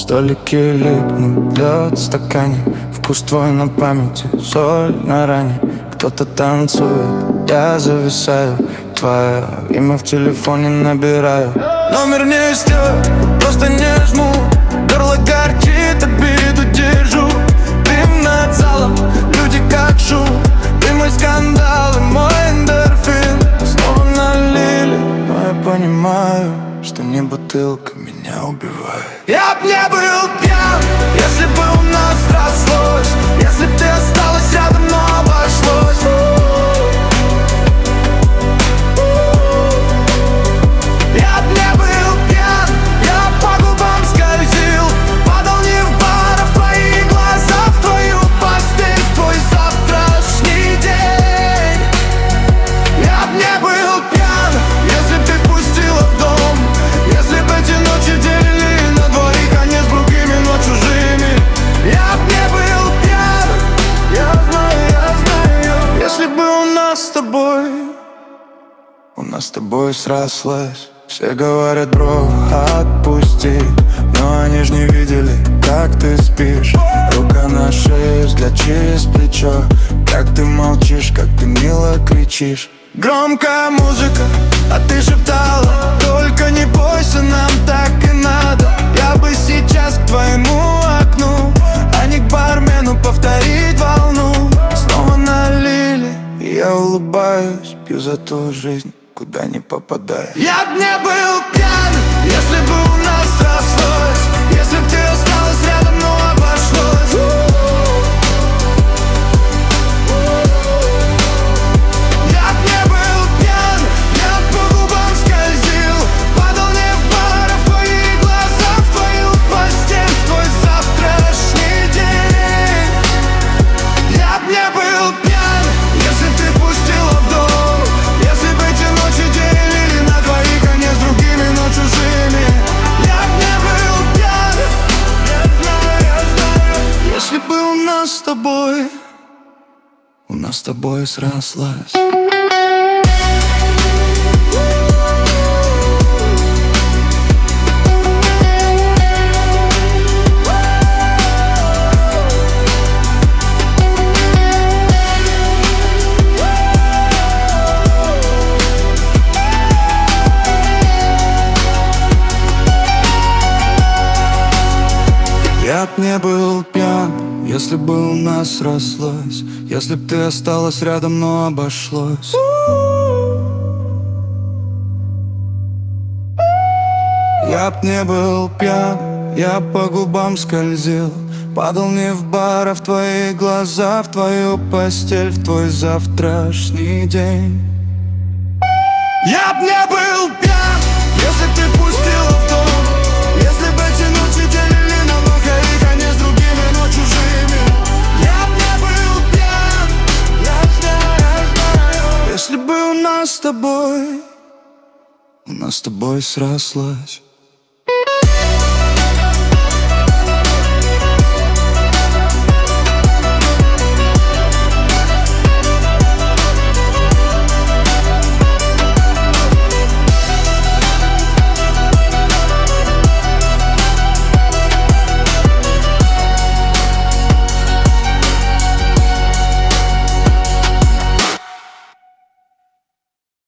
Столики липнут, лед в стакане, вкус твой на памяти, соль на ране. Кто-то танцует, я зависаю, твое имя в телефоне набираю. Номер не истёк, просто не жму, горло горчит, обиду держу. Дым над залом, люди как шум, ты мой скандал и мой эндорфин. Снова налили, но я понимаю, что не бутылка меня убивает. Я б не был пьян, если бы у нас срослось, если б ты осталась рядом, но обошлось. Я б не был пьян, я по губам скользил, падал не в бар, а в твои глаза, в твою постель, в твой завтрашний день. Я б не был пьян, если б ты пустила в дом, если б эти ночи делили на двоих, а не с другими, но чужими. Я б не был пьян, я знаю, если бы у нас с тобой срослась. Все говорят, бро, отпусти, но они ж не видели, как ты спишь. Рука на шее, взгляд через плечо, как ты молчишь, как ты мило кричишь. Громкая музыка, а ты шептала: только не бойся, нам так и надо. Я бы сейчас к твоему окну, а не к бармену, повторить волну. Снова налили, и я улыбаюсь, пью за ту жизнь, куда не попадаю. Я б не был пьян, если бы у нас срослось, если б ты осталась рядом, но обошлось. Я б не был пьян, я по губам скользил, падал не в бар, а в твои глаза, в твою постель, в твой завтрашний день. Я б не был пьян, если б ты пустила в дом, если бы эти ночи делили на двоих, а не с другими, но чужими. Я б не был пьян, я знаю, если бы у нас с тобой срослась. Я б не был пьян, если бы у нас срослось, если б ты осталась рядом, но обошлось. Я б не был пьян, я по губам скользил, падал не в бар, а в твои глаза, в твою постель, в твой завтрашний день. Я б не был пьян, если б ты пустила в дом, если бы эти ночи делили на двоих, а не с другими, но чужими. Я б не был пьян, я знаю, если бы у нас с тобой срослась.